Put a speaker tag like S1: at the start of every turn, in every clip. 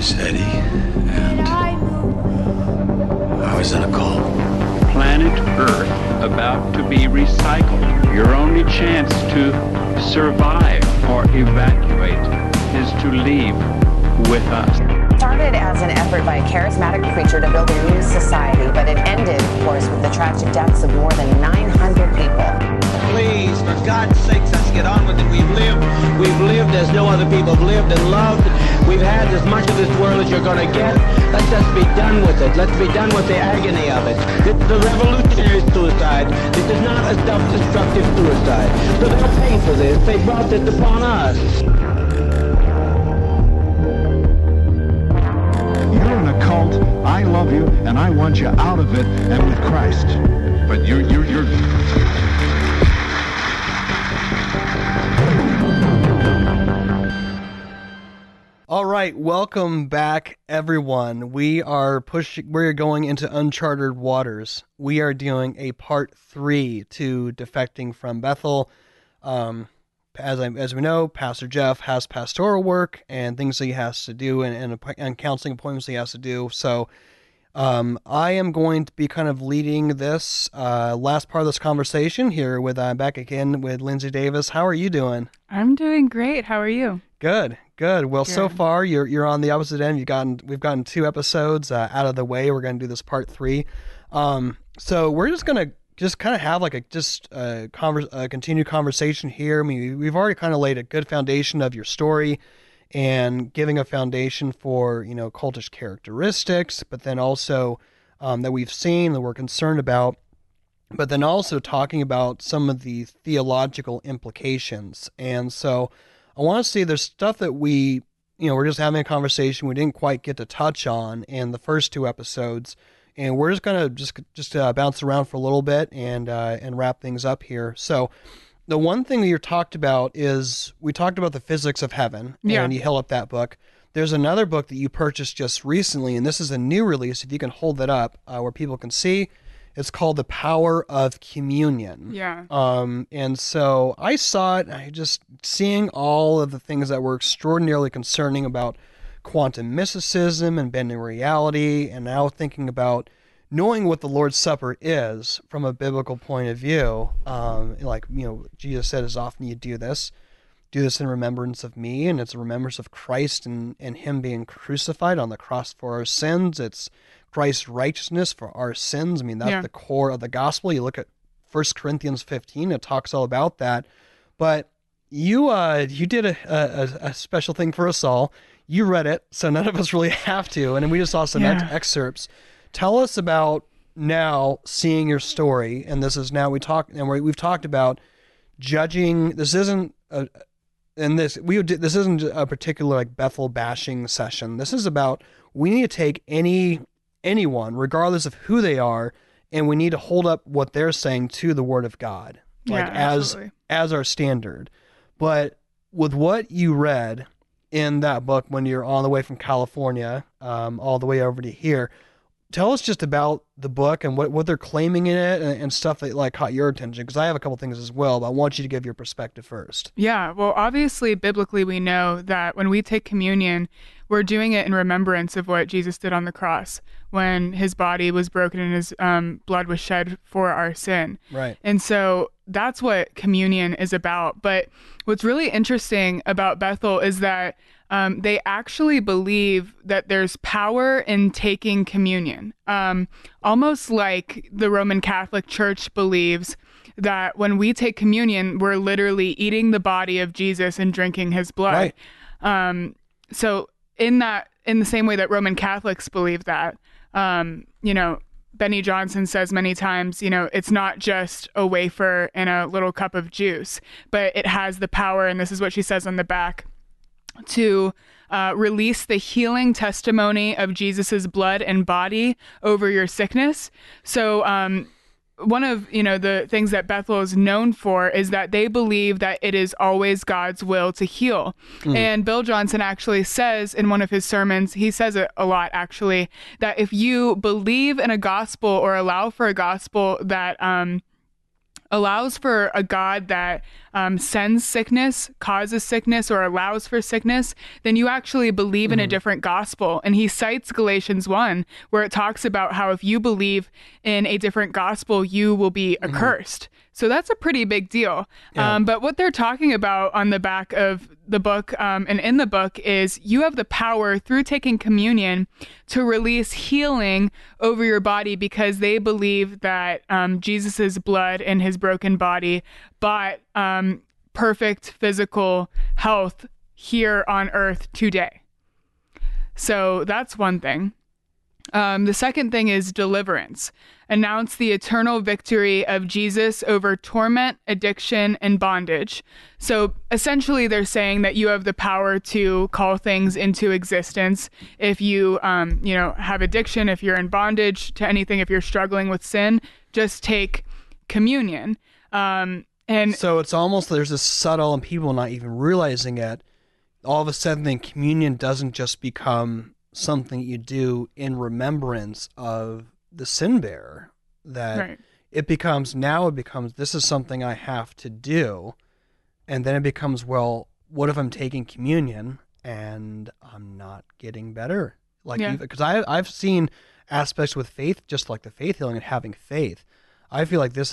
S1: is Eddie, and I was in a cult.
S2: Planet Earth about to be recycled. Your only chance to survive or evacuate is to leave with us.
S3: It started as an effort by a charismatic preacher to build a new society, but it ended, of course, with the tragic deaths of more than 900 people.
S4: Please, for God's sakes, let's get on with it. We've lived as no other people have lived and loved. We've had as much of this world as you're going to get. Let's just be done with it. Let's be done with the agony of it. This is a revolutionary suicide. This is not a self-destructive suicide. So they'll pay for this. They brought this upon us.
S5: You're in a cult. I love you, and I want you out of it and with Christ. But you're...
S6: All right, welcome back, everyone. We're going into uncharted waters. We are doing a part 3 to Defecting from Bethel. As we know, Pastor Jeff has pastoral work and things that he has to do and counseling appointments he has to do. So I am going to be kind of leading this last part of this conversation here with back again with Lindsay Davis. How are you doing?
S7: I'm doing great. How are you?
S6: Good. Well, so far you're on the opposite end. We've gotten 2 episodes out of the way. We're going to do this part 3. So we're just going to kind of have like a continued conversation here. I mean, we've already kind of laid a good foundation of your story and giving a foundation for, cultish characteristics, but then also that we've seen that we're concerned about, but then also talking about some of the theological implications. And so I want to say there's stuff that we're just having a conversation we didn't quite get to touch on in the first 2 episodes, and we're just gonna just bounce around for a little bit and wrap things up here. So the one thing that you talked about is we talked about the physics of heaven, and you held up that book. There's another book that you purchased just recently, and this is a new release. If you can hold that up where people can see. It's called The Power of Communion.
S7: Yeah.
S6: And so I saw it, I just seeing all of the things that were extraordinarily concerning about quantum mysticism and bending reality, and now thinking about knowing what the Lord's Supper is from a biblical point of view. Jesus said, as often you do this in remembrance of me, and it's a remembrance of Christ and him being crucified on the cross for our sins. It's Christ's righteousness for our sins. I mean, that's the core of the gospel. You look at 1 Corinthians 15, it talks all about that. But you did a special thing for us all. You read it, so none of us really have to. And then we just saw some excerpts. Tell us about now seeing your story. And this is now we've talked about judging. This isn't this isn't a particular like Bethel bashing session. This is about we need to take anyone, regardless of who they are, and we need to hold up what they're saying to the Word of God, as our standard. But with what you read in that book when you're on the way from California, all the way over to here, tell us just about the book and what they're claiming in it and stuff that like caught your attention, because I have a couple things as well, but I want you to give your perspective first.
S7: Yeah, well, obviously, biblically, we know that when we take communion, we're doing it in remembrance of what Jesus did on the cross when his body was broken and his blood was shed for our sin.
S6: Right.
S7: And so that's what communion is about. But what's really interesting about Bethel is that they actually believe that there's power in taking communion. Almost like the Roman Catholic Church believes that when we take communion, we're literally eating the body of Jesus and drinking his blood.
S6: Right.
S7: So in the same way that Roman Catholics believe that, Benny Johnson says many times, it's not just a wafer and a little cup of juice, but it has the power, and this is what she says on the back, to release the healing testimony of Jesus's blood and body over your sickness. So one of the things that Bethel is known for is that they believe that it is always God's will to heal. And Bill Johnson actually says in one of his sermons, he says it a lot actually, that if you believe in a gospel or allow for a gospel that allows for a God that sends sickness, causes sickness, or allows for sickness, then you actually believe in a different gospel. And he cites Galatians 1, where it talks about how if you believe in a different gospel, you will be accursed. So that's a pretty big deal.
S6: Yeah.
S7: But what they're talking about on the back of the book and in the book is you have the power through taking communion to release healing over your body, because they believe that Jesus's blood in his broken body bought perfect physical health here on earth today. So that's one thing. The second thing is deliverance. Announce the eternal victory of Jesus over torment, addiction, and bondage. So essentially they're saying that you have the power to call things into existence. If you, have addiction, if you're in bondage to anything, if you're struggling with sin, just take communion. And
S6: so it's almost, there's this subtle, and people not even realizing it, all of a sudden then communion doesn't just become something you do in remembrance of the sin bearer, that
S7: Right.
S6: it becomes, this is something I have to do. And then it becomes, well, what if I'm taking communion and I'm not getting better? Because I've seen aspects with faith, just like the faith healing and having faith. I feel like it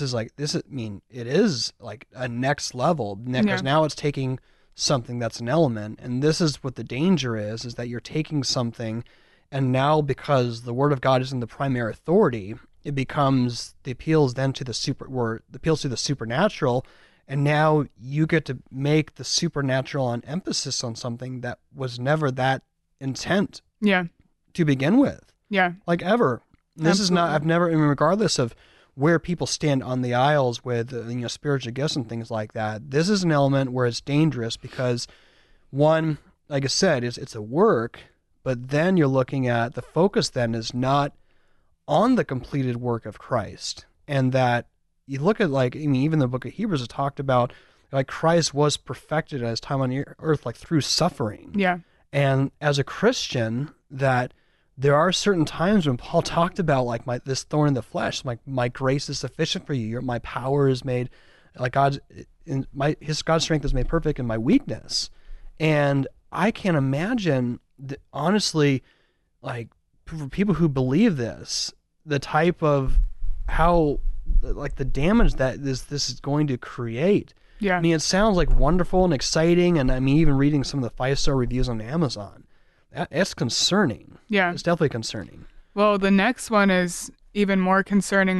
S6: is like a next level, because now it's taking something that's an element, and this is what the danger is that you're taking something, and now because the Word of God isn't the primary authority, it becomes the appeals then to the supernatural, and now you get to make the supernatural an emphasis on something that was never that intent to begin with.
S7: Yeah.
S6: Like ever. This
S7: Absolutely.
S6: is not, I've never, regardless of where people stand on the aisles with spiritual gifts and things like that, this is an element where it's dangerous, because one, like I said, it's a work, but then you're looking at the focus then is not on the completed work of Christ. And that you look at, even the book of Hebrews, it talked about like Christ was perfected at his time on earth, like through suffering.
S7: Yeah.
S6: And as a Christian, that there are certain times when Paul talked about this thorn in the flesh, my grace is sufficient for you. My power is made, God's strength is made perfect in my weakness. And I can't imagine that, honestly, for people who believe this, the type of how, the damage that this is going to create.
S7: Yeah.
S6: I mean, it sounds wonderful and exciting. And even reading some of the 5-star reviews on Amazon, it's concerning.
S7: Yeah.
S6: It's definitely concerning.
S7: Well, the next one is even more concerning,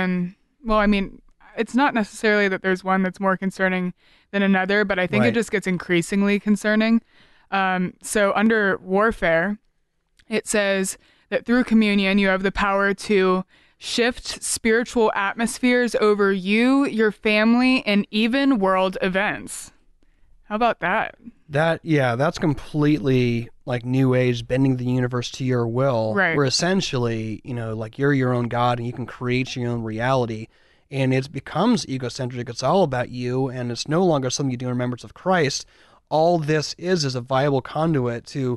S7: it's not necessarily that there's one that's more concerning than another, but I think it just gets increasingly concerning. So under warfare, it says that through communion, you have the power to shift spiritual atmospheres over you, your family, and even world events. How about that?
S6: That's completely New Age, bending the universe to your will.
S7: Right.
S6: Where essentially, you're your own God and you can create your own reality. And it becomes egocentric. It's all about you, and it's no longer something you do in remembrance of Christ. All this is a viable conduit to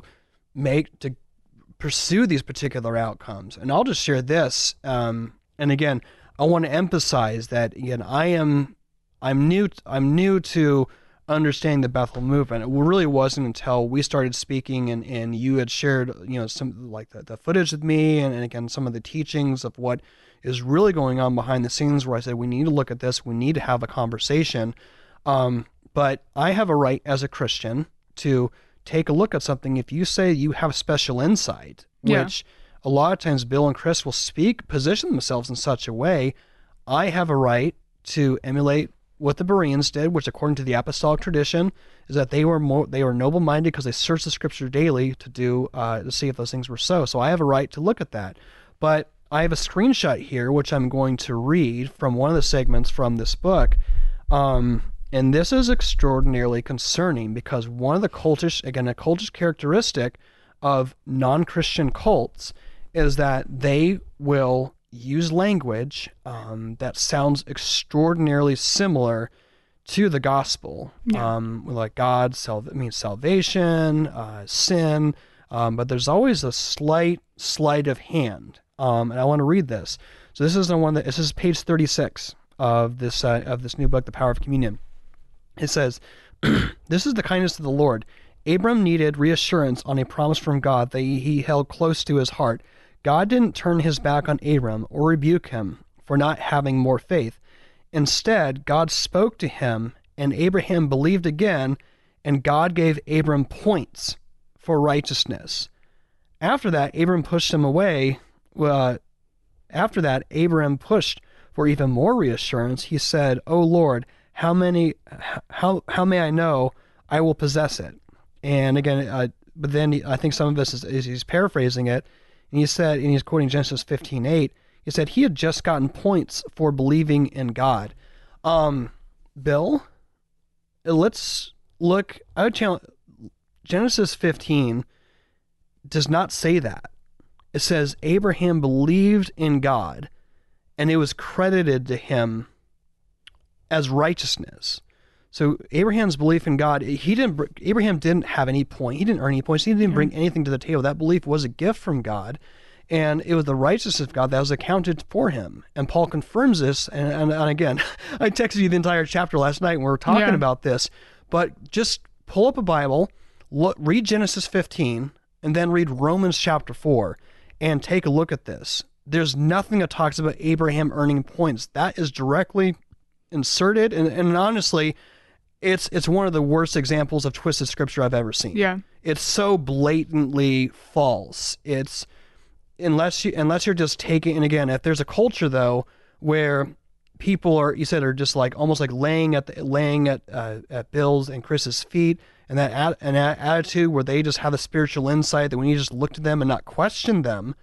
S6: pursue these particular outcomes. And I'll just share this. And again, I want to emphasize that again, I'm new to understanding the Bethel movement. It really wasn't until we started speaking and you had shared, some the footage with me and again, some of the teachings of what is really going on behind the scenes, where I said, we need to look at this. We need to have a conversation. But I have a right as a Christian to take a look at something. If you say you have special insight, which a lot of times Bill and Chris will position themselves in such a way, I have a right to emulate what the Bereans did, which according to the apostolic tradition is that they were noble-minded because they searched the scripture daily to see if those things were so. So I have a right to look at that. But I have a screenshot here, which I'm going to read from one of the segments from this book. And this is extraordinarily concerning because one of the cultish characteristic of non-Christian cults is that they will use language that sounds extraordinarily similar to the gospel, like God, salvation, sin, but there's always a slight sleight of hand. And I want to read this. So this is this is page 36 of this new book, The Power of Communion. It says, "This is the kindness of the Lord. Abram needed reassurance on a promise from God that he held close to his heart. God didn't turn his back on Abram or rebuke him for not having more faith. Instead, God spoke to him, and Abraham believed again, and God gave Abram points for righteousness. After that, Abram pushed him away. After that, Abraham pushed for even more reassurance. He said, 'O Lord, how may I know I will possess it?'" And again, but then I think some of this is he's paraphrasing it, and he said, and he's quoting Genesis 15:8. He said he had just gotten points for believing in God. Bill, let's look. I would challenge. Genesis 15 does not say that. It says Abraham believed in God, and it was credited to him as righteousness. So Abraham's belief in God, Abraham didn't have any point. He didn't earn any points. He didn't bring anything to the table. That belief was a gift from God, and it was the righteousness of God that was accounted for him. And Paul confirms this. And again, I texted you the entire chapter last night when we were talking about this. But just pull up a Bible, read Genesis 15, and then read Romans chapter 4, and take a look at this. There's nothing that talks about Abraham earning points. That is directly inserted, and honestly, it's one of the worst examples of twisted scripture I've ever seen. Yeah, it's so blatantly false. It's unless you're just taking. And again, if there's a culture though where people are just like almost like laying at Bill's and Chris's feet, and that attitude where they just have a spiritual insight that when you just look to them and not question them,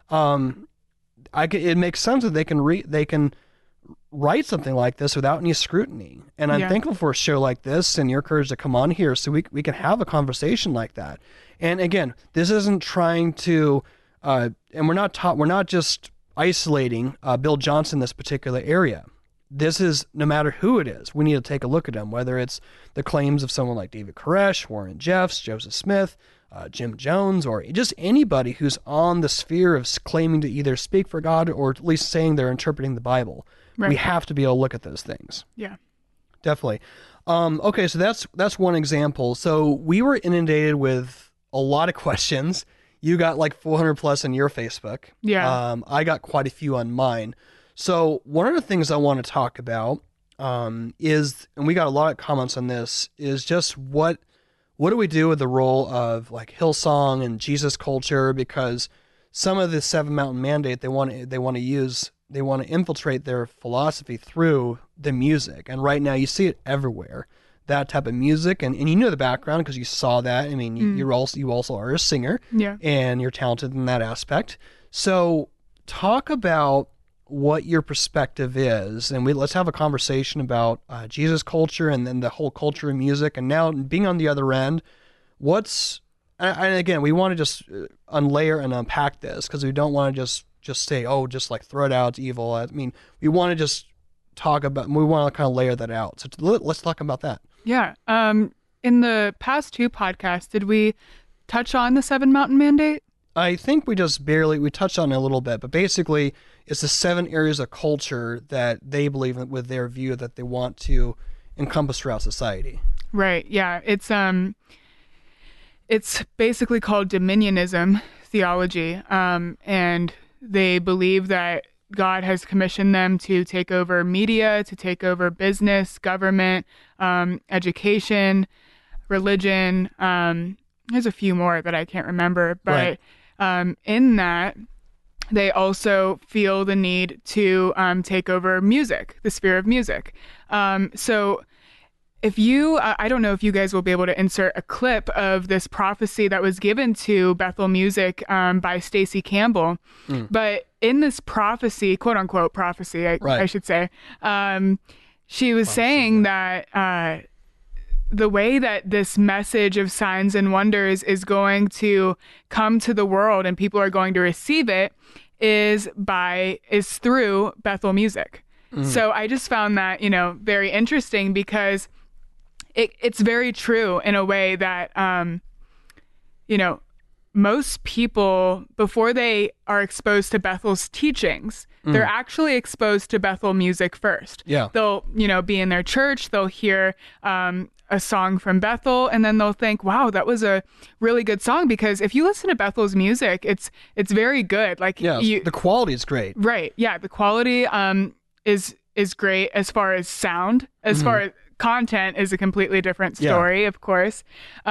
S6: it makes sense that they can write something like this without any scrutiny. And I'm thankful for a show like this and your courage to come on here so we can have a conversation like that. And again, this isn't trying to, and we're not just isolating Bill Johnson in this particular area. This is, no matter who it is, we need to take a look at them, whether it's the claims of someone like David Koresh, Warren Jeffs, Joseph Smith, Jim Jones, or just anybody who's on the sphere of claiming to either speak for God or at least saying they're interpreting the Bible. Right. We have to be able to look at those things. Yeah, definitely. Okay, so that's one example. So we were inundated with a lot of questions. You got like 400 plus on your Facebook. Yeah. I got quite a few on mine. So one of the things I want to talk about is, and we got a lot of comments on this, is just what do we do with the role of like Hillsong and Jesus culture? Because some of the Seven Mountain Mandate they want to infiltrate their philosophy through the music, and right now you see it everywhere. That type of music, and you know the background because you saw that. I mean, you also are a singer, and you're talented in that aspect. So talk about what your perspective is, and let's have a conversation about Jesus culture and then the whole culture of music. And now being on the other end, and again, we want to just unlayer and unpack this because we don't want to just say, oh, just like throw it out, it's evil. I mean, we want to just talk about, we want to kind of layer that out. So let's talk about that. Yeah.
S7: In the past two podcasts, did we touch on the Seven Mountain Mandate?
S6: I think we touched on it a little bit, but basically it's the 7 areas of culture that they believe in with their view that they want to encompass throughout society.
S7: Right. Yeah. It's basically called dominionism theology. And they believe that God has commissioned them to take over media, to take over business, government, education, religion. There's a few more that I can't remember, but in that, they also feel the need to take over music, the sphere of music. So if you, I don't know if you guys will be able to insert a clip of this prophecy that was given to Bethel Music by Stacey Campbell. But in this prophecy, quote unquote prophecy, I should say, she was saying that the way that this message of signs and wonders is going to come to the world and people are going to receive it is through Bethel Music. So I just found that, very interesting because it's very true in a way that, most people, before they are exposed to Bethel's teachings, they're actually exposed to Bethel music first.
S6: Yeah.
S7: They'll, be in their church, they'll hear a song from Bethel, and then they'll think, wow, that was a really good song. Because if you listen to Bethel's music, it's very good. Like,
S6: the quality is great.
S7: Right. Yeah. The quality is great as far as sound. As far as content is a completely different story, of course.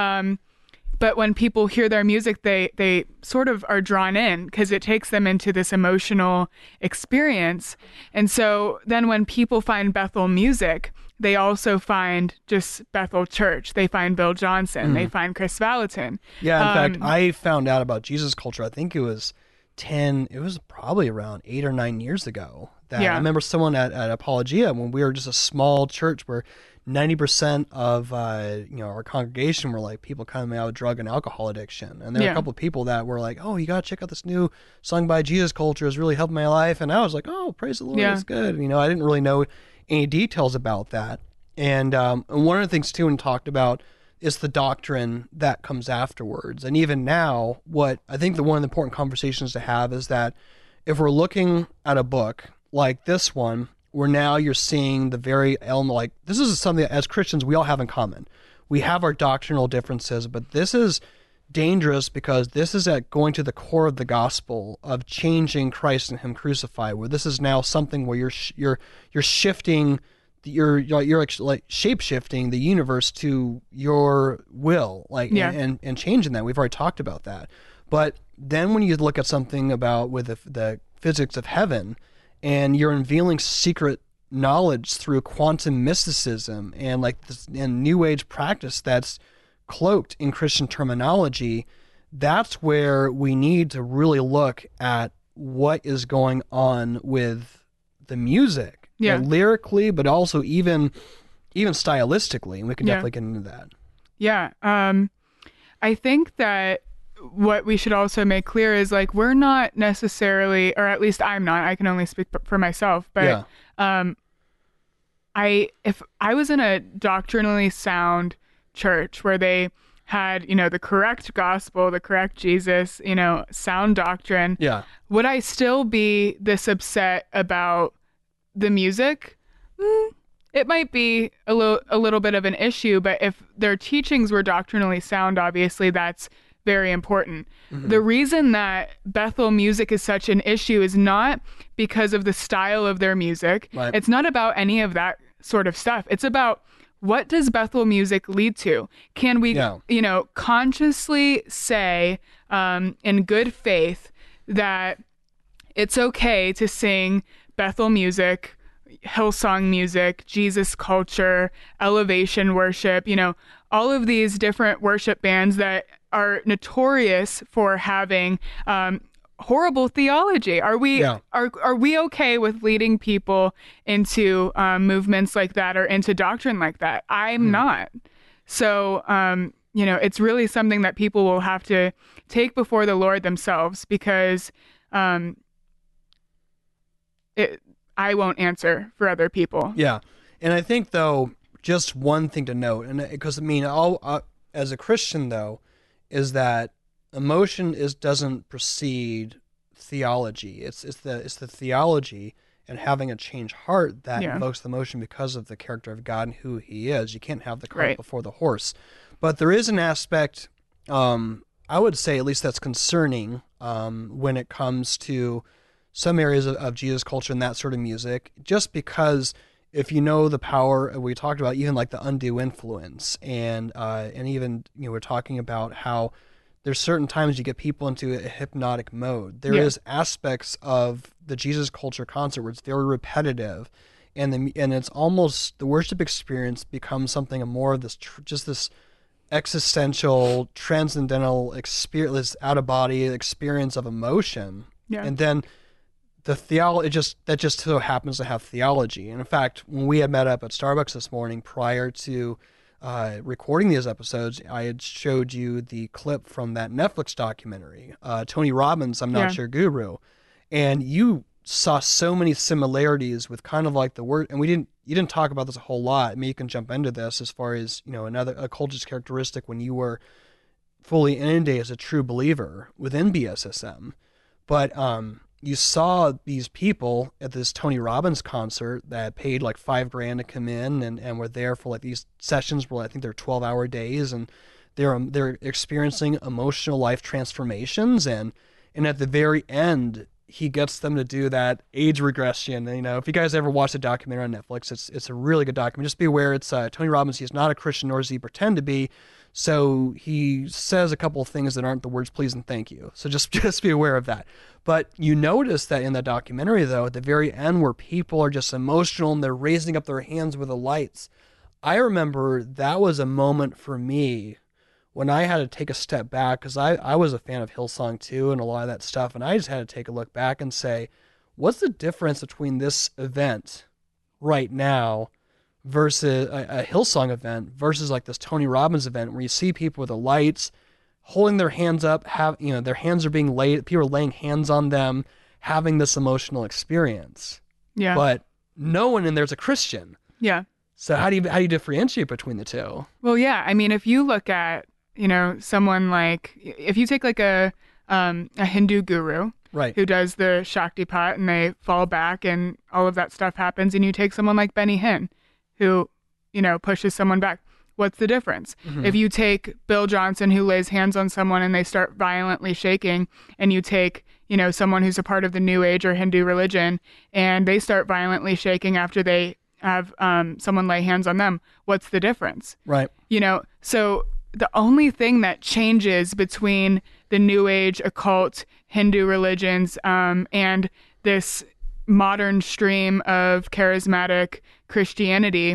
S7: But when people hear their music, they sort of are drawn in because it takes them into this emotional experience. And so then when people find Bethel music, they also find just Bethel Church. They find Bill Johnson. They find Chris Valentin.
S6: Yeah, in fact, I found out about Jesus Culture, I think it was probably around 8 or 9 years ago. I remember someone at Apologia, when we were just a small church where 90% of our congregation were like people coming out of drug and alcohol addiction, and there were a couple of people that were like, "Oh, you gotta check out this new song by Jesus Culture. It's really helped my life." And I was like, "Oh, praise the Lord, it's good." I didn't really know any details about that. And one of the things too, and talked about is the doctrine that comes afterwards. And even now, what I think one of the important conversations to have is that if we're looking at a book like this one, where now you're seeing the very element, like this is something that as Christians we all have in common. We have our doctrinal differences, but this is dangerous because this is at going to the core of the gospel of changing Christ and Him crucified, where this is now something where you're shifting, you're like shape shifting the universe to your will, and changing that. We've already talked about that, but then when you look at something about with the physics of heaven, and you're unveiling secret knowledge through quantum mysticism and like this and New Age practice that's cloaked in Christian terminology, that's where we need to really look at what is going on with the music, lyrically, but also even stylistically, and we can definitely get into that. Yeah,
S7: I think that what we should also make clear is like we're not necessarily, or at least I'm not, I can only speak for myself, but if I was in a doctrinally sound church where they had the correct gospel, the correct Jesus, sound doctrine, would I still be this upset about the music? It might be a little bit of an issue, but if their teachings were doctrinally sound, obviously that's very important. The reason that Bethel music is such an issue is not because of the style of their music. Right. It's not about any of that sort of stuff. It's about what does Bethel music lead to? Can we, consciously say in good faith that it's okay to sing Bethel music, Hillsong music, Jesus culture, elevation worship, all of these different worship bands that are notorious for having horrible theology. Are we are we okay with leading people into movements like that or into doctrine like that? I'm not. So it's really something that people will have to take before the Lord themselves, because I won't answer for other people.
S6: Yeah, and I think though, just one thing to note, and because as a Christian though, is that emotion doesn't precede theology. It's the theology and having a changed heart that invokes the emotion because of the character of God and who He is. You can't have the cart before the horse. But there is an aspect, I would say at least that's concerning when it comes to some areas of Jesus culture and that sort of music, just because if you know the power we talked about, even like the undue influence, and even we're talking about how there's certain times you get people into a hypnotic mode. There is aspects of the Jesus culture concert where it's very repetitive, and it's almost the worship experience becomes something more of this this existential, transcendental experience, this out of body experience of emotion, and then the theology just so happens to have theology. And in fact, when we had met up at Starbucks this morning prior to recording these episodes, I had showed you the clip from that Netflix documentary, Tony Robbins, I'm Not Your Guru, and you saw so many similarities with kind of like the word, and you didn't talk about this a whole lot. Maybe you can jump into this as far as a culture's characteristic when you were fully inundated as a true believer within BSSM. But you saw these people at this Tony Robbins concert that paid like $5,000 to come in and were there for like these sessions where I think they're 12-hour days, and they're experiencing emotional life transformations, and at the very end he gets them to do that age regression. And, if you guys ever watch the documentary on Netflix, it's a really good documentary. Just be aware it's Tony Robbins. He's not a Christian, nor does he pretend to be. So he says a couple of things that aren't the words please and thank you. So just be aware of that. But you notice that in the documentary, though, at the very end where people are just emotional and they're raising up their hands with the lights, I remember that was a moment for me when I had to take a step back, because I was a fan of Hillsong too and a lot of that stuff, and I just had to take a look back and say, what's the difference between this event right now versus a Hillsong event versus like this Tony Robbins event where you see people with the lights holding their hands up, their hands are being laid, people are laying hands on them, having this emotional experience. Yeah. But no one in there's a Christian.
S7: Yeah.
S6: So how do you differentiate between the two?
S7: Well, yeah. I mean, if you look at, someone like, if you take like a Hindu guru,
S6: right,
S7: who does the Shaktipat and they fall back and all of that stuff happens, and you take someone like Benny Hinn, who, pushes someone back. What's the difference? Mm-hmm. If you take Bill Johnson, who lays hands on someone and they start violently shaking, and you take, someone who's a part of the New Age or Hindu religion and they start violently shaking after they have someone lay hands on them, what's the difference?
S6: Right.
S7: So the only thing that changes between the New Age, occult, Hindu religions and this modern stream of charismatic Christianity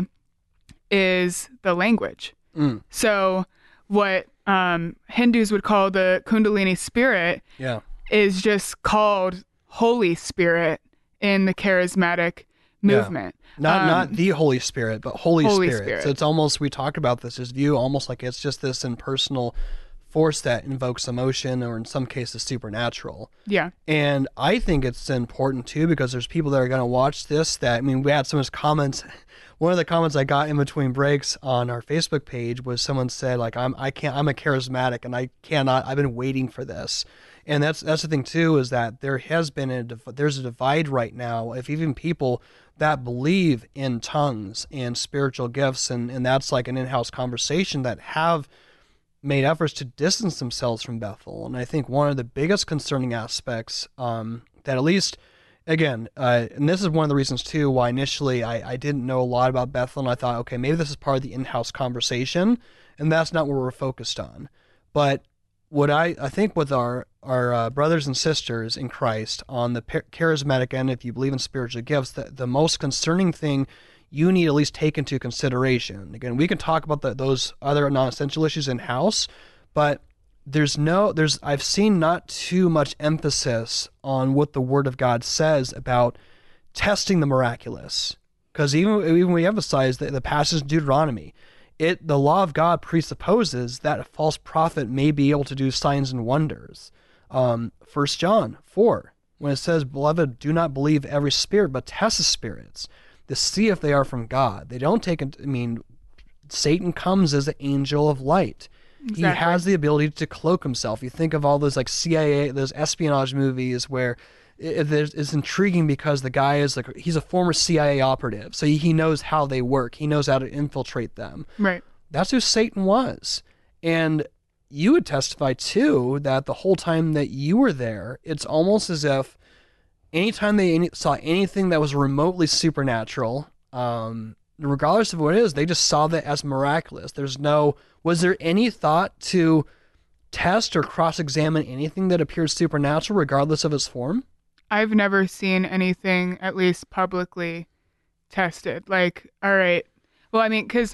S7: is the language. So what Hindus would call the Kundalini spirit is just called Holy Spirit in the charismatic movement.
S6: Not the Holy Spirit, but Holy Spirit. So it's almost, we talk about this view almost like it's just this impersonal force that invokes emotion, or in some cases supernatural.
S7: Yeah.
S6: And I think it's important too, because there's people that are going to watch this we had some of those comments. One of the comments I got in between breaks on our Facebook page was someone said, like, I'm a charismatic and I've been waiting for this. And that's the thing too, is that there has been there's a divide right now of even people that believe in tongues and spiritual gifts, and that's like an in-house conversation, that have made efforts to distance themselves from Bethel. And I think one of the biggest concerning aspects that at least, again, and this is one of the reasons too why initially I didn't know a lot about Bethel, and I thought, okay, maybe this is part of the in-house conversation, and that's not what we're focused on. But what I think with our brothers and sisters in Christ on the charismatic end, if you believe in spiritual gifts, the most concerning thing you need to at least take into consideration. Again, we can talk about those other non-essential issues in-house, but I've seen not too much emphasis on what the Word of God says about testing the miraculous. Because even we emphasize the passage in Deuteronomy, the law of God presupposes that a false prophet may be able to do signs and wonders. 1 John 4, when it says, "Beloved, do not believe every spirit, but test the spirits to see if they are from God." They don't Satan comes as an angel of light. Exactly. He has the ability to cloak himself. You think of all those like CIA, those espionage movies where it's intriguing because the guy is he's a former CIA operative, so he knows how they work. He knows how to infiltrate them.
S7: Right.
S6: That's who Satan was. And you would testify too that the whole time that you were there, it's almost as if anytime they saw anything that was remotely supernatural, regardless of what it is, they just saw that as miraculous. Was there any thought to test or cross-examine anything that appeared supernatural, regardless of its form?
S7: I've never seen anything, at least publicly, tested. Like, all right, well, I mean, because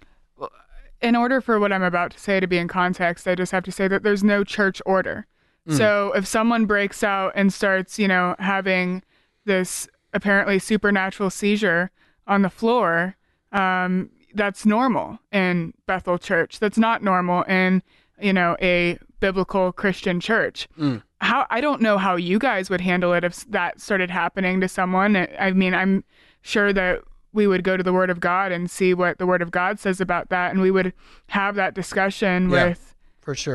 S7: in order for what I'm about to say to be in context, I just have to say that there's no church order. So if someone breaks out and starts, having this apparently supernatural seizure on the floor, that's normal in Bethel Church. That's not normal in, a biblical Christian church. I don't know how you guys would handle it if that started happening to someone. I mean, I'm sure that we would go to the Word of God and see what the Word of God says about that, and we would have that discussion with...
S6: For sure.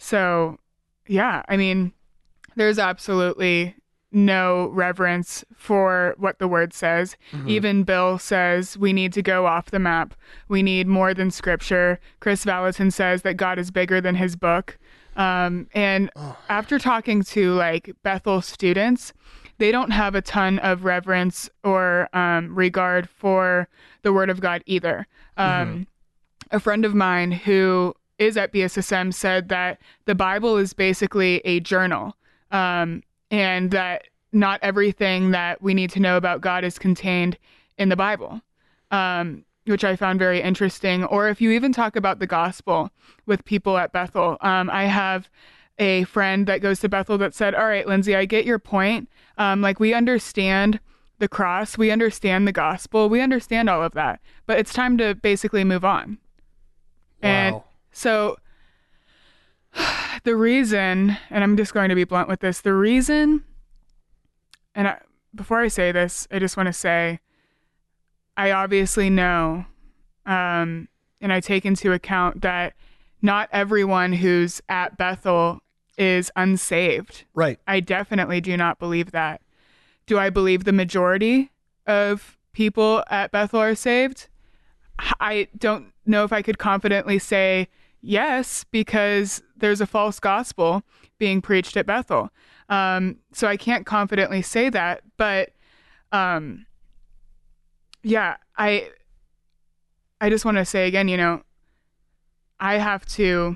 S7: So, yeah, I mean, there's absolutely no reverence for what the word says. Even Bill says we need to go off the map. We need more than scripture. Chris Valentin says that God is bigger than his book. And after talking to like Bethel students, they don't have a ton of reverence or regard for the word of God either. A friend of mine who is at BSSM said that the Bible is basically a journal. And that not everything that we need to know about God is contained in the Bible, which I found very interesting. Or if you even talk about the gospel with people at Bethel, I have a friend that goes to Bethel that said, all right, Lindsay, I get your point. Like we understand the cross, we understand the gospel, we understand all of that, but it's time to basically move on.
S6: Wow.
S7: And so the reason, and I'm just going to be blunt with this, the reason, and before I say this, I just want to say, I obviously know, and I take into account that not everyone who's at Bethel is unsaved.
S6: Right.
S7: I definitely do not believe that. Do I believe the majority of people at Bethel are saved? I don't know if I could confidently say yes, because there's a false gospel being preached at Bethel. So I can't confidently say that, but yeah, I just want to say again, you know, I have to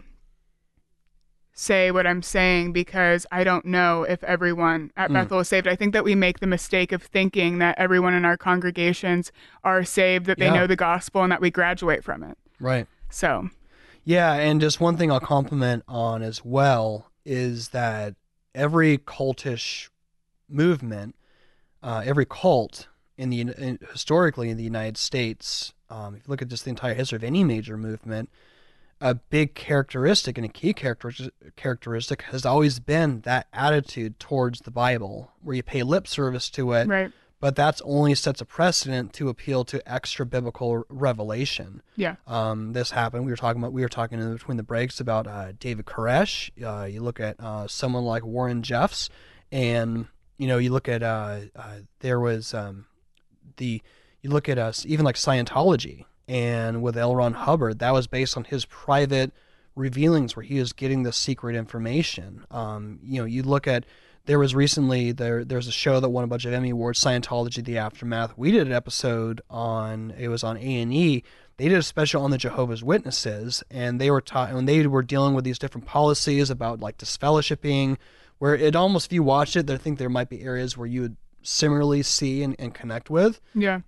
S7: say what I'm saying because I don't know if everyone at Bethel is saved. I think that we make the mistake of thinking that everyone in our congregations are saved, that they know the gospel, and that we graduate from it.
S6: Right.
S7: So,
S6: yeah, and just one thing I'll compliment on as well is that every cultish movement, every cult historically in the United States, if you look at just the entire history of any major movement, a big characteristic and a key characteristic has always been that attitude towards the Bible, where you pay lip service to it,
S7: right.
S6: but that's only sets a precedent to appeal to extra biblical revelation.
S7: Yeah.
S6: This happened. We were talking in between the breaks about David Koresh. You look at someone like Warren Jeffs, and you look at there was you look at even like Scientology. And with L. Ron Hubbard, that was based on his private revealings where he was getting the secret information. You look at, there was recently, there's a show that won a bunch of Emmy Awards, Scientology, The Aftermath. We did an episode it was on A&E. They did a special on the Jehovah's Witnesses, and they were when they were dealing with these different policies about like disfellowshipping, where it almost, if you watched it, I think there might be areas where you would similarly see and connect with.
S7: Yeah.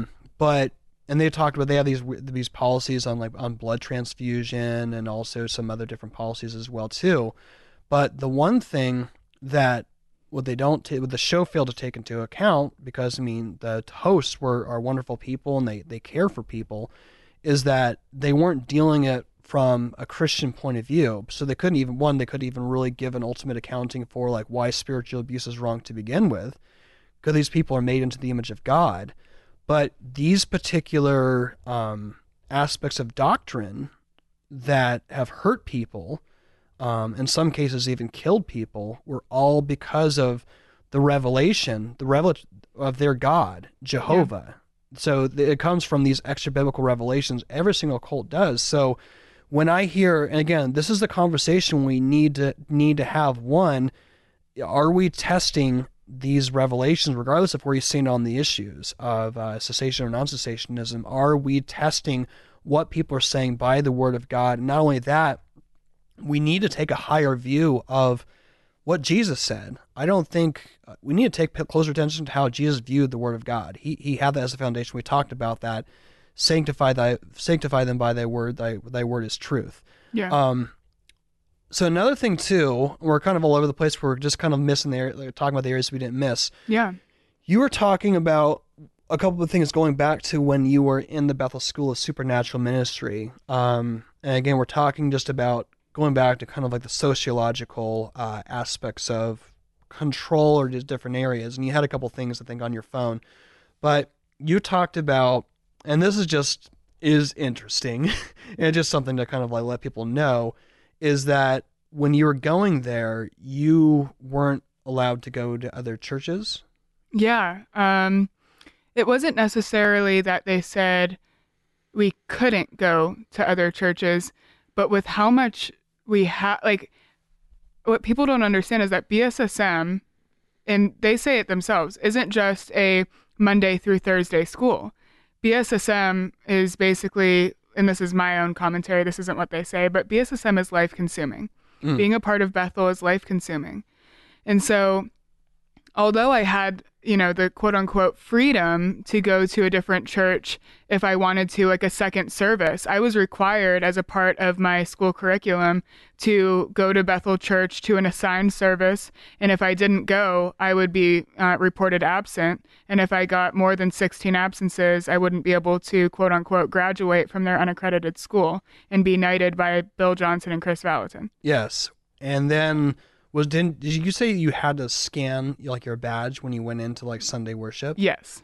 S6: And they have these policies on blood transfusion and also some other different policies as well too. But the one thing that what the show failed to take into account, because I mean the hosts are wonderful people and they care for people, is that they weren't dealing it from a Christian point of view. So they couldn't even really give an ultimate accounting for like why spiritual abuse is wrong to begin with, because these people are made into the image of God. But these particular aspects of doctrine that have hurt people, in some cases even killed people, were all because of the revelation of their God, Jehovah. Yeah. So it comes from these extra biblical revelations. Every single cult does. So when I hear, and again, this is the conversation we need to have. One, are we testing these revelations, regardless of where you stand on the issues of cessation or non-cessationism? Are we testing what people are saying by the word of God? And not only that, we need to take a higher view of what Jesus said. I don't think we need to take closer attention to how Jesus viewed the word of God. He had that as a foundation. We talked about that. Sanctify them by thy word. Thy word is truth.
S7: Yeah.
S6: So another thing too, we're kind of all over the place. We're just kind of missing talking about the areas we didn't miss.
S7: Yeah.
S6: You were talking about a couple of things going back to when you were in the Bethel School of Supernatural Ministry. And again, we're talking just about going back to kind of like the sociological aspects of control or just different areas. And you had a couple things, I think, on your phone. But you talked about, and this is interesting, and just something to kind of like let people know, is that when you were going there, you weren't allowed to go to other churches?
S7: Yeah. It wasn't necessarily that they said we couldn't go to other churches, but with how much we have, like, what people don't understand is that BSSM, and they say it themselves, isn't just a Monday through Thursday school. BSSM is basically, and this is my own commentary, this isn't what they say, but BSSM is life consuming. Being a part of Bethel is life consuming. And so, although I had, the quote unquote freedom to go to a different church if I wanted to, like a second service, I was required as a part of my school curriculum to go to Bethel Church to an assigned service. And if I didn't go, I would be reported absent. And if I got more than 16 absences, I wouldn't be able to, quote unquote, graduate from their unaccredited school and be knighted by Bill Johnson and Chris Valentin.
S6: Yes. And then did you say you had to scan like your badge when you went into like Sunday worship?
S7: Yes.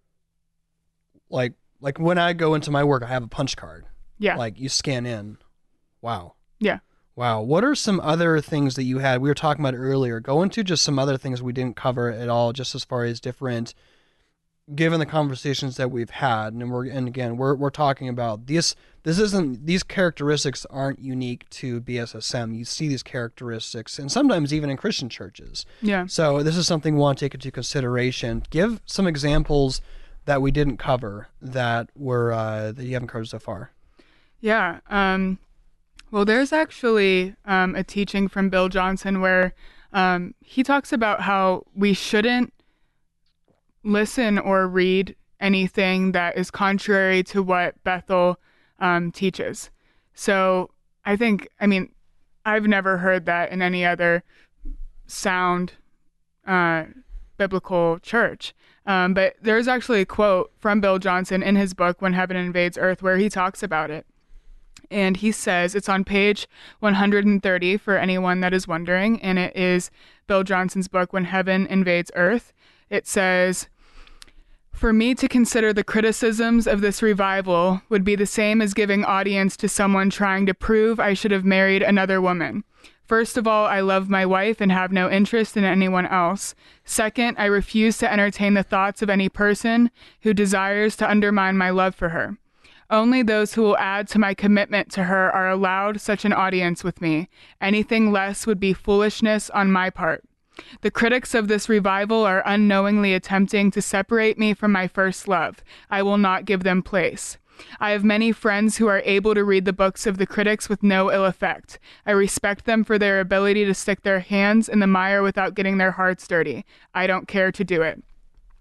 S6: Like when I go into my work, I have a punch card.
S7: Yeah.
S6: Like you scan in. Wow.
S7: Yeah.
S6: Wow. What are some other things that you had? We were talking about earlier. Go into just some other things we didn't cover at all, just as far as different, given the conversations that we've had. And we're talking about this. These characteristics aren't unique to BSSM. You see these characteristics, and sometimes even in Christian churches.
S7: Yeah.
S6: So this is something we want to take into consideration. Give some examples that we didn't cover that were that you haven't covered so far.
S7: Yeah. Well, there's actually a teaching from Bill Johnson where he talks about how we shouldn't listen or read anything that is contrary to what Bethel teaches. So I've never heard that in any other sound biblical church. But there's actually a quote from Bill Johnson in his book, When Heaven Invades Earth, where he talks about it. And he says, it's on page 130 for anyone that is wondering, and it is Bill Johnson's book, When Heaven Invades Earth. It says, "For me to consider the criticisms of this revival would be the same as giving audience to someone trying to prove I should have married another woman. First of all, I love my wife and have no interest in anyone else. Second, I refuse to entertain the thoughts of any person who desires to undermine my love for her. Only those who will add to my commitment to her are allowed such an audience with me. Anything less would be foolishness on my part. The critics of this revival are unknowingly attempting to separate me from my first love. I will not give them place. I have many friends who are able to read the books of the critics with no ill effect. I respect them for their ability to stick their hands in the mire without getting their hearts dirty. I don't care to do it."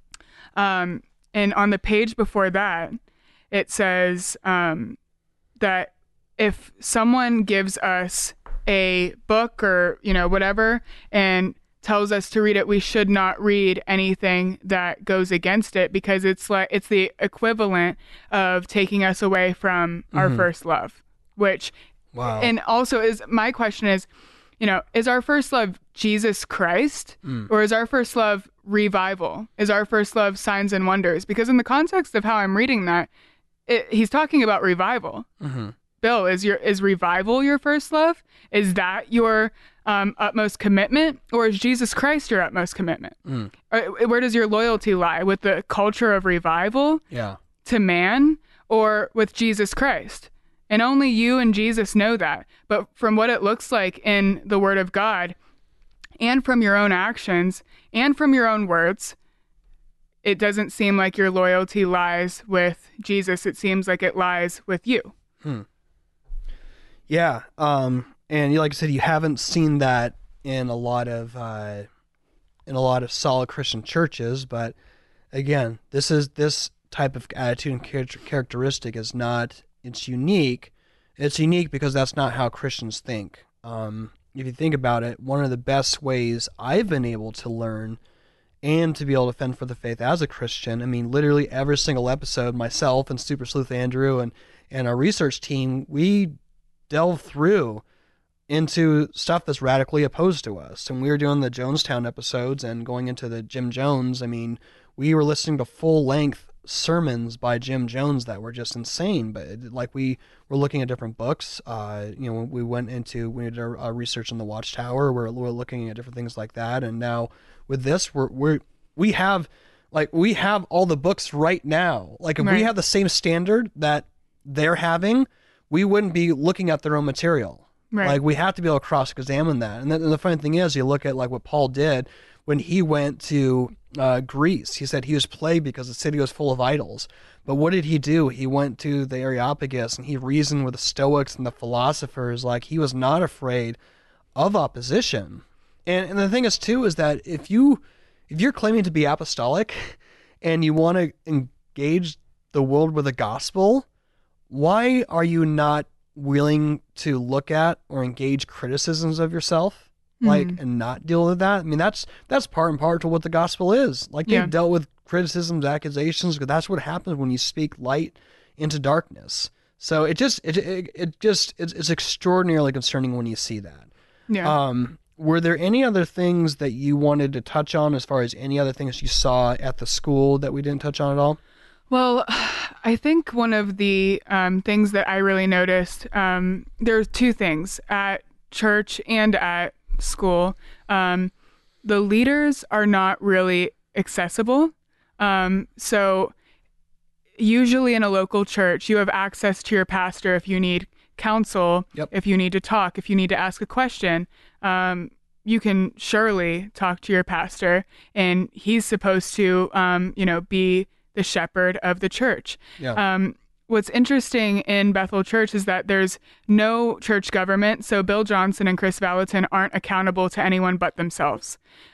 S7: And on the page before that, it says that if someone gives us a book or, whatever, and tells us to read it, we should not read anything that goes against it, because it's the equivalent of taking us away from our first love, which,
S6: wow.
S7: And also my question is, is our first love Jesus Christ, or is our first love revival? Is our first love signs and wonders? Because in the context of how I'm reading that, he's talking about revival.
S6: Mm-hmm.
S7: Bill, is revival your first love? Is that your utmost commitment, or is Jesus Christ your utmost commitment? Where does your loyalty lie? With the culture of revival to man, or with Jesus Christ? And only you and Jesus know that. But from what it looks like in the Word of God, and from your own actions, and from your own words, it doesn't seem like your loyalty lies with Jesus. It seems like it lies with you.
S6: Yeah. And like I said, you haven't seen that in a lot of solid Christian churches. But again, this type of attitude and characteristic is not. It's unique. It's unique because that's not how Christians think. If you think about it, one of the best ways I've been able to learn and to be able to fend for the faith as a Christian, I mean, literally every single episode, myself and Super Sleuth Andrew and our research team, we delve through into stuff that's radically opposed to us. And we were doing the Jonestown episodes and going into the Jim Jones. I mean, we were listening to full length sermons by Jim Jones that were just insane. But like we were looking at different books. We did our research on the Watchtower. We're looking at different things like that. And now with this, we have all the books right now. Like if we have the same standard that they're having, we wouldn't be looking at their own material.
S7: Right.
S6: Like we have to be able to cross-examine that. And the funny thing is, you look at like what Paul did when he went to Greece. He said he was plagued because the city was full of idols. But what did he do? He went to the Areopagus and he reasoned with the Stoics and the philosophers. Like he was not afraid of opposition. And the thing is too is that if you're claiming to be apostolic and you want to engage the world with the gospel, why are you not willing to look at or engage criticisms of yourself, and not deal with that? I mean, that's part and part to what the gospel is. Like they've dealt with criticisms, accusations, because that's what happens when you speak light into darkness. So it's extraordinarily concerning when you see that.
S7: Yeah.
S6: Were there any other things that you wanted to touch on as far as any other things you saw at the school that we didn't touch on at all?
S7: Well, I think one of the things that I really noticed, there's two things at church and at school. The leaders are not really accessible. So usually in a local church, you have access to your pastor if you need counsel, if you need to talk, if you need to ask a question. You can surely talk to your pastor, and he's supposed to, be the shepherd of the church. What's interesting in Bethel Church is that there's no church government. So Bill Johnson and Chris Valentin aren't accountable to anyone but themselves.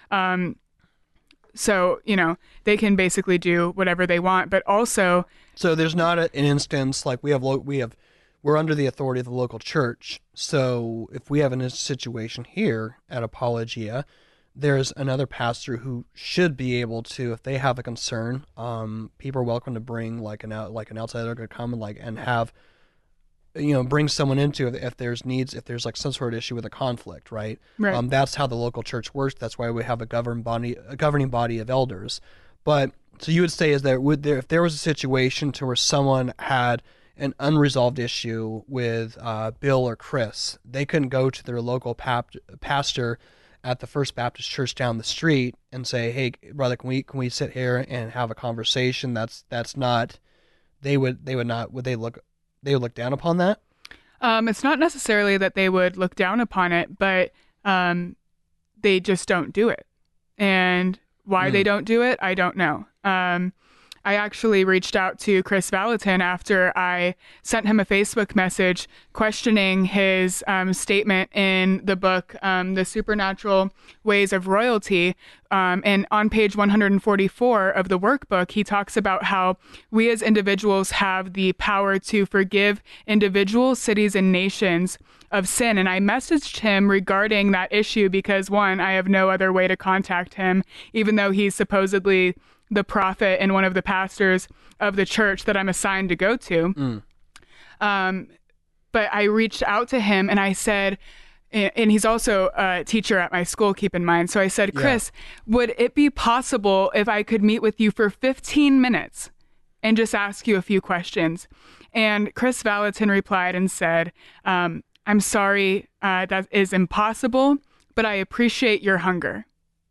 S7: So, they can basically do whatever they want, but also.
S6: So there's not an instance like we're under the authority of the local church. So if we have a situation here at Apologia, there's another pastor who should be able to, if they have a concern, people are welcome to bring an outsider to come and have, bring someone into if there's like some sort of issue with a conflict, right?
S7: Right.
S6: That's how the local church works. That's why we have a governing body of elders. But so you would say is that if there was a situation to where someone had an unresolved issue with Bill or Chris, they couldn't go to their local pastor at the First Baptist Church down the street and say, "Hey, brother, can we sit here and have a conversation?" That's not. Would they look down upon that?
S7: It's not necessarily that they would look down upon it, but they just don't do it. And why they don't do it, I don't know. I actually reached out to Chris Valentin after I sent him a Facebook message questioning his statement in the book, The Supernatural Ways of Royalty. And on page 144 of the workbook, he talks about how we as individuals have the power to forgive individuals, cities, and nations of sin. And I messaged him regarding that issue because, one, I have no other way to contact him, even though he's supposedly the prophet and one of the pastors of the church that I'm assigned to go to. But I reached out to him and I said, and he's also a teacher at my school, keep in mind. So I said, Chris, would it be possible if I could meet with you for 15 minutes and just ask you a few questions? And Chris Valentin replied and said, I'm sorry, that is impossible, but I appreciate your hunger.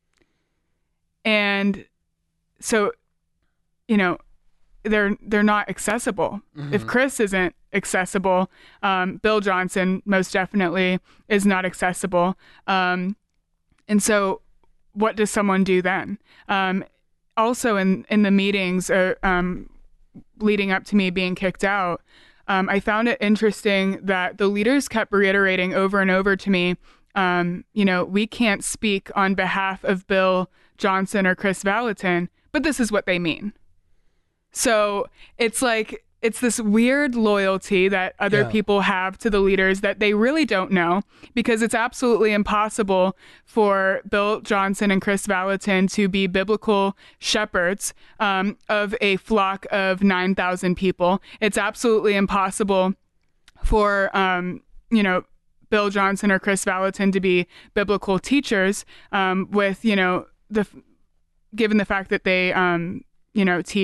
S7: And so, they're not accessible. Mm-hmm. If Chris isn't accessible, Bill Johnson most definitely is not accessible. And so what does someone do then? Also in the meetings leading up to me being kicked out, I found it interesting that the leaders kept reiterating over and over to me, we can't speak on behalf of Bill Johnson or Chris Valentin, but this is what they mean. So it's like, it's this weird loyalty that other people have to the leaders that they really don't know, because it's absolutely impossible for Bill Johnson and Chris Valentin to be biblical shepherds of a flock of 9,000 people. It's absolutely impossible for, Bill Johnson or Chris Valentin to be biblical teachers with, given the fact that they, teach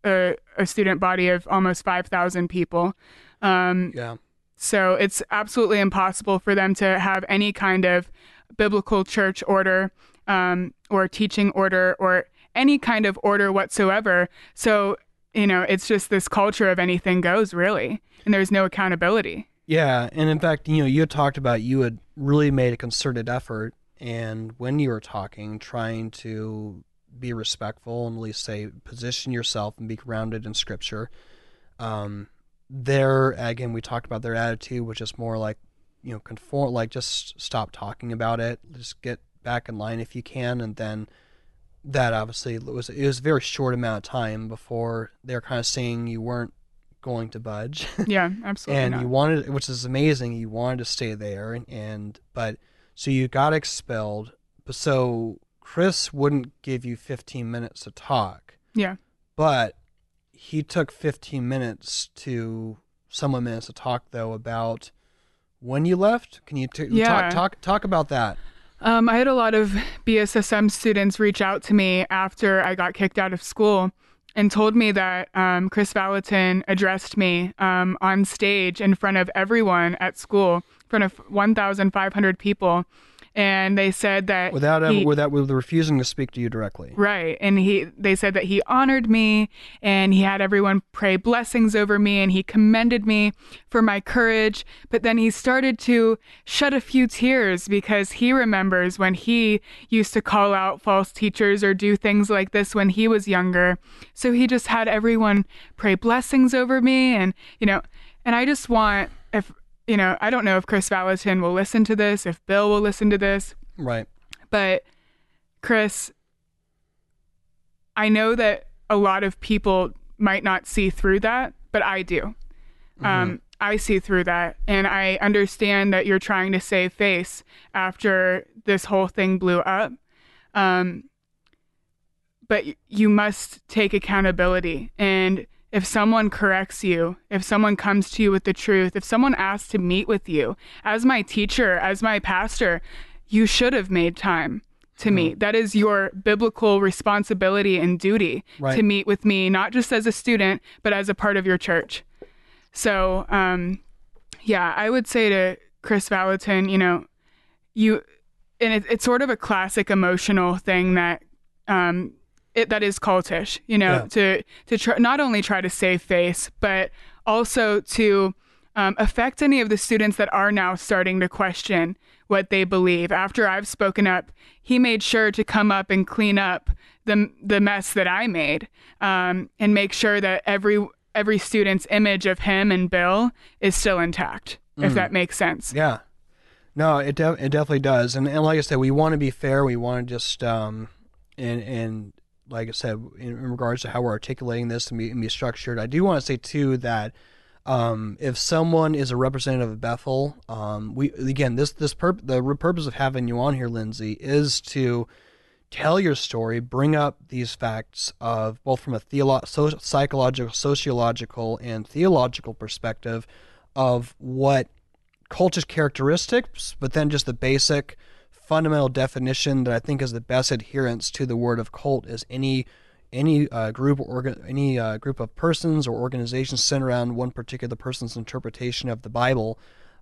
S7: a student body of almost 5,000 people.
S6: Yeah.
S7: So it's absolutely impossible for them to have any kind of biblical church order or teaching order or any kind of order whatsoever. So, it's just this culture of anything goes, really, and there's no accountability.
S6: Yeah, and in fact, you had talked about you had really made a concerted effort, and when you were talking, trying to be respectful and at least say, position yourself and be grounded in Scripture. There, again, we talked about their attitude, which is more like, conform, like just stop talking about it, just get back in line if you can, and then that obviously it was a very short amount of time before they're kind of saying you weren't going to budge.
S7: Yeah, absolutely.
S6: And
S7: not.
S6: you wanted, which is amazing, you wanted to stay there, but so you got expelled. So Chris wouldn't give you 15 minutes to talk.
S7: Yeah.
S6: But he took 15 minutes to minutes to talk though about when you left. Can you talk about that?
S7: I had a lot of BSSM students reach out to me after I got kicked out of school and told me that Chris Vallotton addressed me on stage in front of everyone at school, in front of 1,500 people. And they said that with refusing to speak to you directly. Right. And they said that he honored me and he had everyone pray blessings over me and he commended me for my courage. But then he started to shed a few tears because he remembers when he used to call out false teachers or do things like this when he was younger. So he just had everyone pray blessings over me. And, and I just want, I don't know if Chris Vallotton will listen to this, if Bill will listen to this.
S6: Right.
S7: But Chris, I know that a lot of people might not see through that, but I do. Mm-hmm. I see through that. And I understand that you're trying to save face after this whole thing blew up. But you must take accountability. And if someone corrects you, if someone comes to you with the truth, if someone asks to meet with you, as my teacher, as my pastor, you should have made time to meet. That is your biblical responsibility and duty to meet with me, not just as a student, but as a part of your church. So, I would say to Chris Vallotton, it's sort of a classic emotional thing that, that is cultish, to try, not only try to save face, but also to affect any of the students that are now starting to question what they believe. After I've spoken up, he made sure to come up and clean up the mess that I made, and make sure that every student's image of him and Bill is still intact, if that makes sense.
S6: Yeah. No, it definitely does. And like I said, we want to be fair. We want to just, and like I said, in regards to how we're articulating this and be structured, I do want to say too that if someone is a representative of Bethel, the purpose of having you on here, Lindsay, is to tell your story, bring up these facts of both from a psychological, sociological, and theological perspective of what cultish characteristics, but then just the basic fundamental definition that I think is the best adherence to the word of cult is any group of persons or organizations centered around one particular person's interpretation of the Bible,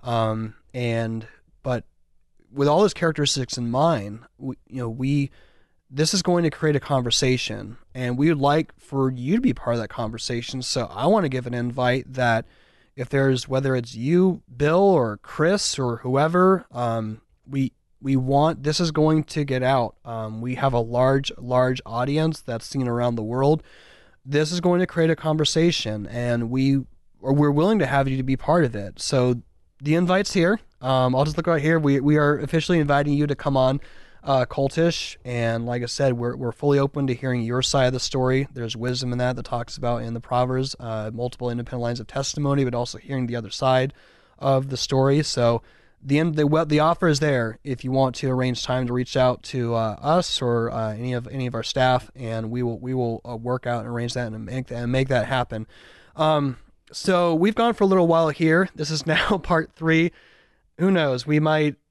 S6: but with all those characteristics in mind, this is going to create a conversation, and we would like for you to be part of that conversation. So I want to give an invite that if there's, whether it's you, Bill, or Chris, or whoever, we want, this is going to get out. We have a large audience that's seen around the world. This is going to create a conversation, and we're willing to have you to be part of it. So the invite's here. I'll just look right here. We are officially inviting you to come on Cultish, and like I said, we're fully open to hearing your side of the story. There's wisdom in that talks about in the Proverbs, multiple independent lines of testimony, but also hearing the other side of the story. So the offer is there if you want to arrange time to reach out to us or any of our staff, and we will work out and arrange that and make that happen. So we've gone for a little while here. This is now part 3. Who knows? We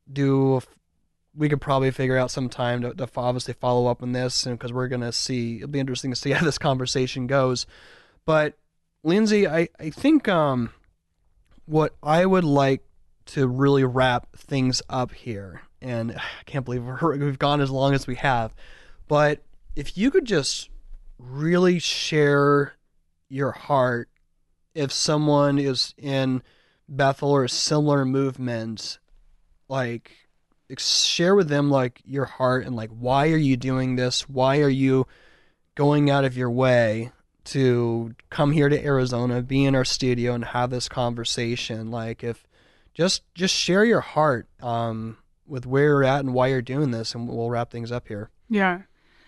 S6: could probably figure out some time to obviously follow up on this, and because we're going to see, it'll be interesting to see how this conversation goes. But Lindsay, I think what I would like to really wrap things up here, and I can't believe we've gone as long as we have, but if you could just really share your heart, if someone is in Bethel or a similar movement, like share with them like your heart and like why are you doing this? Why are you going out of your way to come here to Arizona, be in our studio and have this conversation? Like if just share your heart with where you're at and why you're doing this, and we'll wrap things up here.
S7: Yeah.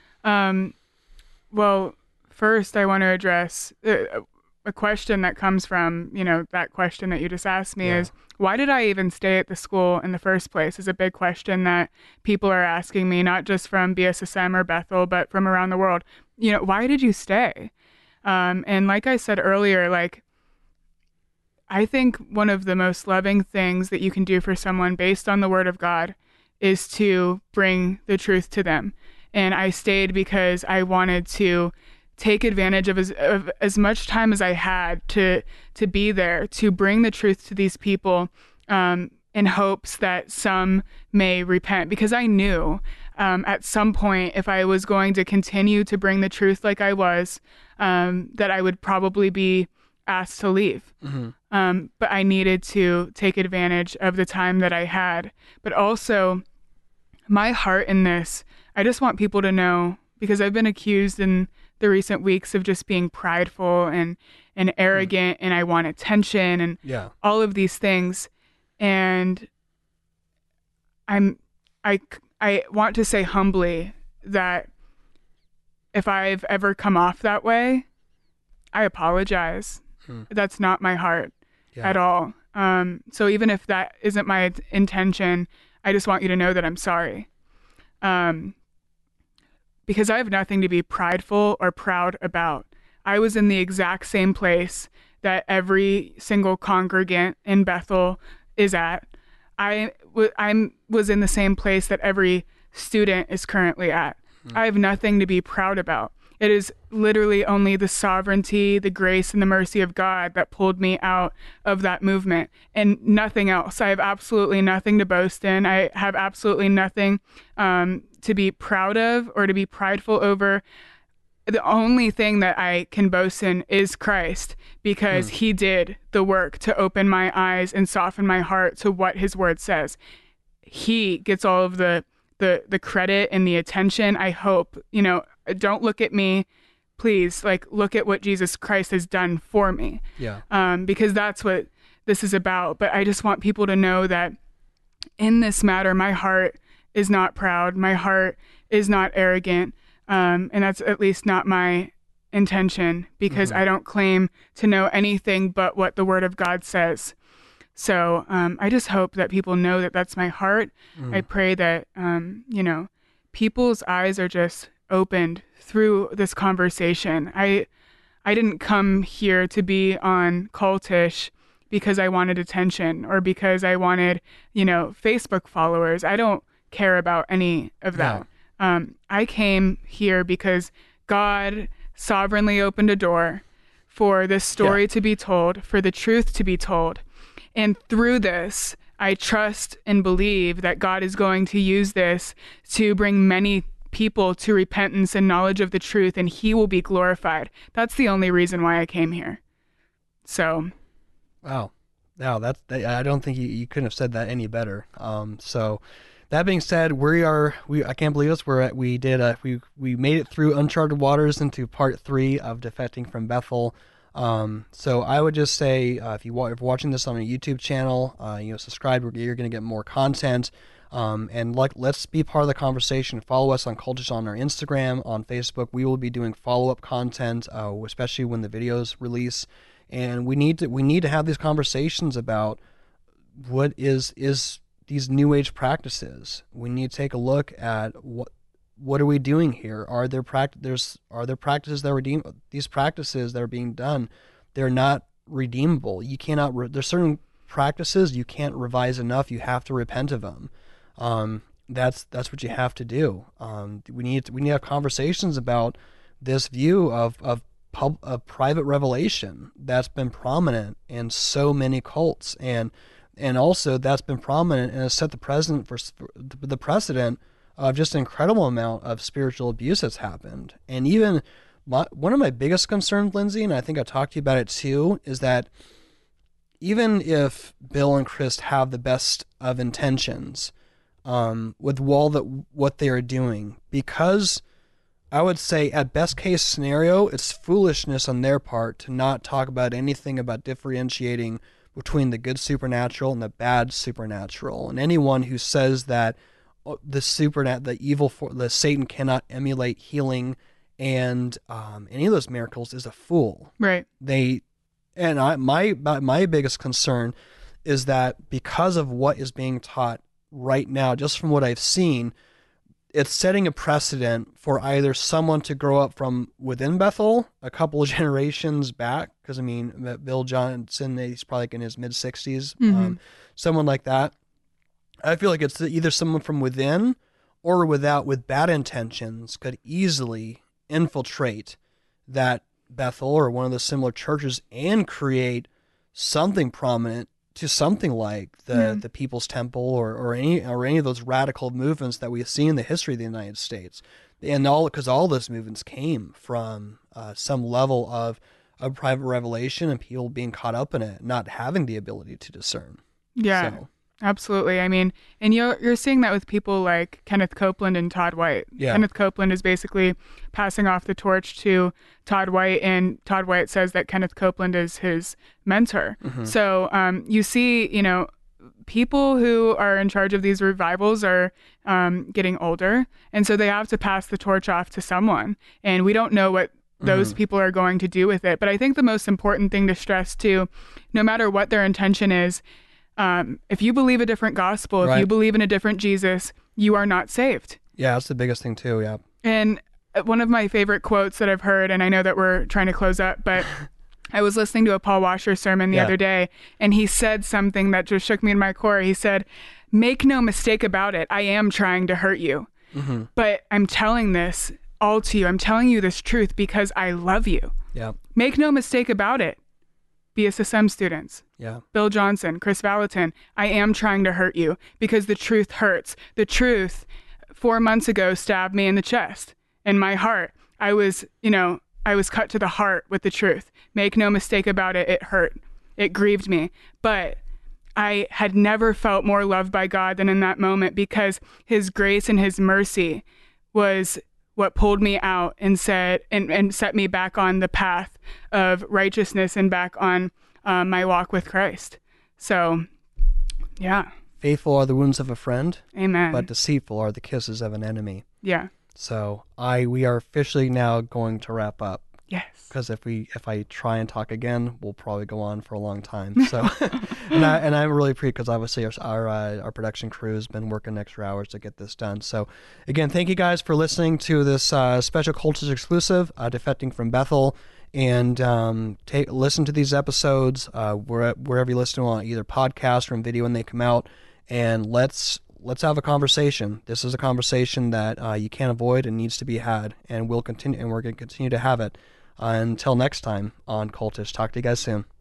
S7: Well, first I want to address a question that comes from, that question that you just asked me is, why did I even stay at the school in the first place? Is a big question that people are asking me, not just from BSSM or Bethel, but from around the world. Why did you stay? And like I said earlier, like, I think one of the most loving things that you can do for someone based on the Word of God is to bring the truth to them. And I stayed because I wanted to take advantage of as much time as I had to be there, to bring the truth to these people in hopes that some may repent. Because I knew at some point, if I was going to continue to bring the truth like I was, that I would probably be asked to leave. Mm-hmm. But I needed to take advantage of the time that I had. But also, my heart in this, I just want people to know, because I've been accused in the recent weeks of just being prideful and arrogant, and I want attention and all of these things. And I want to say humbly that if I've ever come off that way, I apologize. That's not my heart at all. So even if that isn't my intention, I just want you to know that I'm sorry. Because I have nothing to be prideful or proud about. I was in the exact same place that every single congregant in Bethel is at. I was in the same place that every student is currently at. I have nothing to be proud about. It is literally only the sovereignty, the grace, and the mercy of God that pulled me out of that movement, and nothing else. I have absolutely nothing to boast in. I have absolutely nothing to be proud of or to be prideful over. The only thing that I can boast in is Christ, because he did the work to open my eyes and soften my heart to what his word says. He gets all of the credit and the attention. I hope, don't look at me, please, like, look at what Jesus Christ has done for me. Because that's what this is about. But I just want people to know that in this matter, my heart is not proud. My heart is not arrogant. And that's at least not my intention, because I don't claim to know anything but what the Word of God says. So I just hope that people know that that's my heart. I pray that, people's eyes are just opened through this conversation. I didn't come here to be on Cultish because I wanted attention or because I wanted, Facebook followers. I don't care about any of that. I came here because God sovereignly opened a door for this story to be told, for the truth to be told. And through this, I trust and believe that God is going to use this to bring many people to repentance and knowledge of the truth, and he will be glorified. That's the only reason why I came here. So.
S6: Wow. I don't think you couldn't have said that any better. So that being said, I can't believe this. We made it through uncharted waters into part 3 of Defecting from Bethel. So I would just say, if you're watching this on a YouTube channel, subscribe. You're going to get more content. And let's be part of the conversation. Follow us on Cultish on our Instagram, on Facebook. We will be doing follow-up content, especially when the videos release. And we need to have these conversations about what is these new age practices. We need to take a look at what are we doing here? Are there practices that these practices that are being done? They're not redeemable. You cannot. There's certain practices you can't revise enough. You have to repent of them. That's what you have to do. We need to have conversations about this view of private revelation that's been prominent in so many cults, and also that's been prominent and has set the precedent of just an incredible amount of spiritual abuse that's happened. And even one of my biggest concerns, Lindsay, and I think I talked to you about it too, is that even if Bill and Chris have the best of intentions with what they are doing, because I would say at best case scenario, it's foolishness on their part to not talk about anything about differentiating between the good supernatural and the bad supernatural. And anyone who says that the Satan cannot emulate healing and any of those miracles is a fool.
S7: Right.
S6: My biggest concern is that because of what is being taught right now, just from what I've seen, it's setting a precedent for either someone to grow up from within Bethel a couple of generations back, because I mean, Bill Johnson, he's probably in his mid-60s, someone like that. I feel like it's either someone from within or with bad intentions could easily infiltrate that Bethel or one of the similar churches and create something prominent to something like the People's Temple or any of those radical movements that we see in the history of the United States, and because all those movements came from some level of private revelation and people being caught up in it, not having the ability to discern.
S7: Yeah.
S6: So.
S7: Absolutely. I mean, and you're seeing that with people like Kenneth Copeland and Todd White.
S6: Yeah.
S7: Kenneth Copeland is basically passing off the torch to Todd White, and Todd White says that Kenneth Copeland is his mentor. Mm-hmm. So you see, people who are in charge of these revivals are getting older, and so they have to pass the torch off to someone, and we don't know what those people are going to do with it. But I think the most important thing to stress too, no matter what their intention is, if you believe a different gospel, if you believe in a different Jesus, you are not saved.
S6: Yeah, that's the biggest thing too, yeah.
S7: And one of my favorite quotes that I've heard, and I know that we're trying to close up, but I was listening to a Paul Washer sermon the other day, and he said something that just shook me in my core. He said, "Make no mistake about it, I am trying to hurt you. But I'm telling this all to you. I'm telling you this truth because I love you.
S6: Yeah.
S7: Make no mistake about it. BSSM students, Bill Johnson, Chris Valentin, I am trying to hurt you because the truth hurts. The truth 4 months ago stabbed me in the chest, in my heart. I was cut to the heart with the truth. Make no mistake about it, it hurt. It grieved me. But I had never felt more loved by God than in that moment, because his grace and his mercy was what pulled me out and said and set me back on the path of righteousness and back on my walk with Christ. So, yeah.
S6: Faithful are the wounds of a friend.
S7: Amen.
S6: But deceitful are the kisses of an enemy.
S7: Yeah.
S6: So we are officially now going to wrap up.
S7: Yes.
S6: Because if I try and talk again, we'll probably go on for a long time. So, and I'm really pleased because obviously our production crew has been working extra hours to get this done. So, again, thank you guys for listening to this special Cultist exclusive, Defecting from Bethel, and listen to these episodes wherever you listen to on either podcast or in video when they come out, and let's have a conversation. This is a conversation that you can't avoid and needs to be had, and we're going to continue to have it. Until next time on Cultist. Talk to you guys soon.